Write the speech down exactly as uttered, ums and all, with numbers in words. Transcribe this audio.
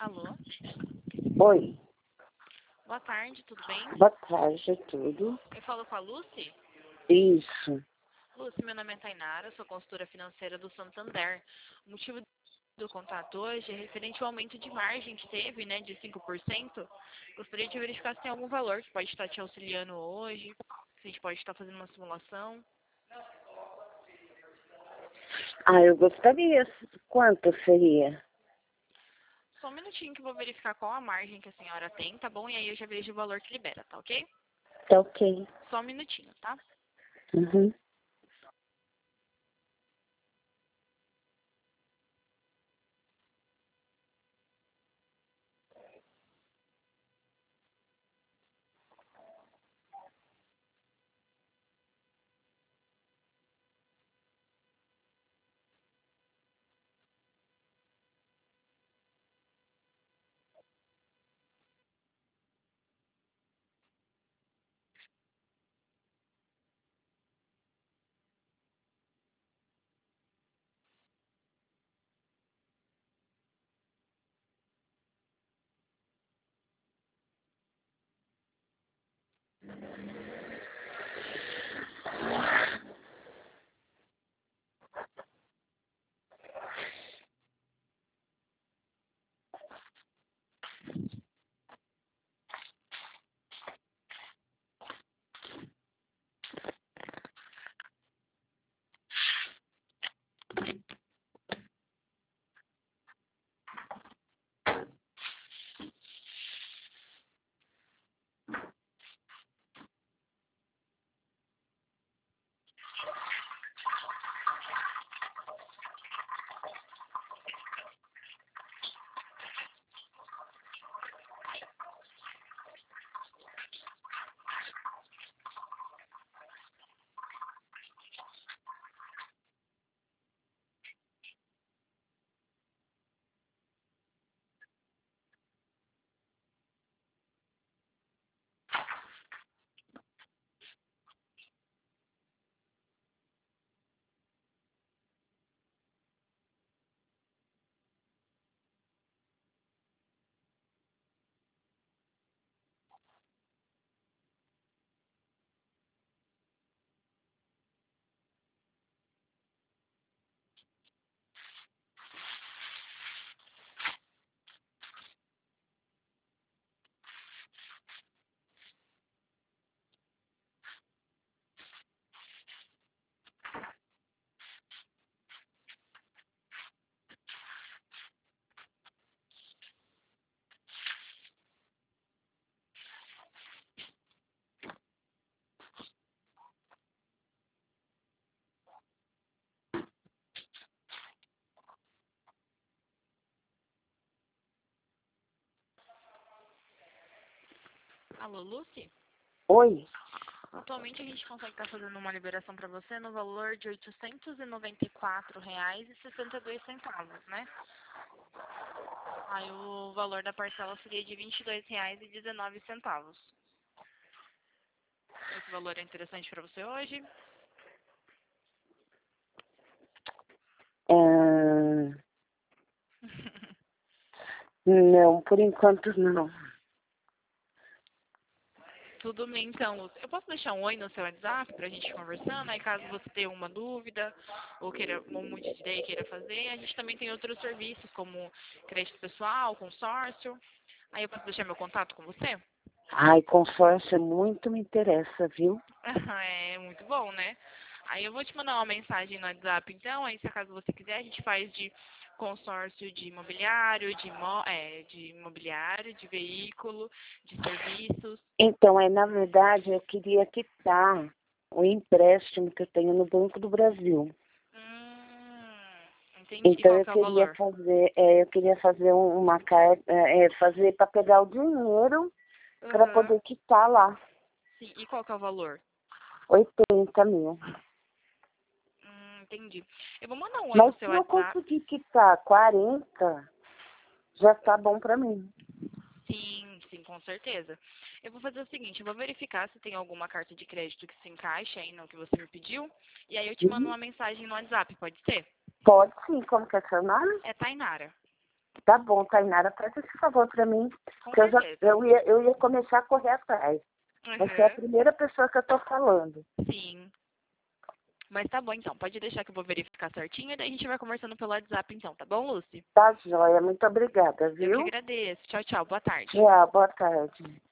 Alô? Oi, Boa tarde, tudo bem? boa tarde, tudo. Eu falo com a Lucy? Isso. Lucy, meu nome é Tainara, sou consultora financeira do Santander. O motivo do contato hoje é referente ao aumento de margem que teve, né, de cinco por cento. Gostaria de verificar se tem algum valor que pode estar te auxiliando hoje, se a gente pode estar fazendo uma simulação. Ah, eu gostaria. Quanto seria? Só um minutinho que eu vou verificar qual a margem que a senhora tem, tá bom? E aí eu já vejo o valor que libera, tá ok? Tá ok. Só um minutinho, tá? Uhum. Alô, Lucy? Oi. Atualmente a gente consegue estar fazendo uma liberação para você no valor de oitocentos e noventa e quatro reais e sessenta e dois centavos, né? Aí o valor da parcela seria de vinte e dois reais e dezenove centavos. Esse valor é interessante para você hoje? Ah, não, por enquanto não. Tudo bem, então, Lúcia. Eu posso deixar um oi no seu WhatsApp pra gente ir conversando? Aí caso você tenha uma dúvida ou queira ou mude de ideia e queira fazer, a gente também tem outros serviços como crédito pessoal, consórcio. Aí eu posso deixar meu contato com você? Ai, consórcio muito me interessa, viu? É muito bom, né? Aí eu vou te mandar uma mensagem no WhatsApp, então, aí se acaso você quiser, a gente faz de consórcio de imobiliário, de, imo é, de imobiliário, de veículo, de serviços. Então, é, na verdade, eu queria quitar o empréstimo que eu tenho no Banco do Brasil. Hum, entendi. E Então, qual eu que é o queria valor? fazer, é, eu queria fazer um- uma carta, é, fazer para pegar o dinheiro para Aham. poder quitar lá. Sim, e qual que é o valor? Oitenta mil. Hum, entendi. Eu vou mandar um oi no Mas seu se eu WhatsApp. conseguir quitar quarenta, já tá bom pra mim. Sim, sim, com certeza. Eu vou fazer o seguinte, eu vou verificar se tem alguma carta de crédito que se encaixa aí no que você me pediu. E aí eu te mando Uhum. uma mensagem no WhatsApp, pode ser? Pode sim, como que é seu nome? É Tainara. Tá bom, Tainara, faz esse favor pra mim. Com Que eu, já, certeza. eu, ia, eu ia começar a correr atrás. Você é a Uhum. primeira pessoa que eu tô falando. Sim. Mas tá bom, então. Pode deixar que eu vou verificar certinho e daí a gente vai conversando pelo WhatsApp, então. Tá bom, Lucy? Tá, joia. Muito obrigada, Eu que viu? agradeço. Tchau, tchau. Boa tarde. Tchau, boa tarde.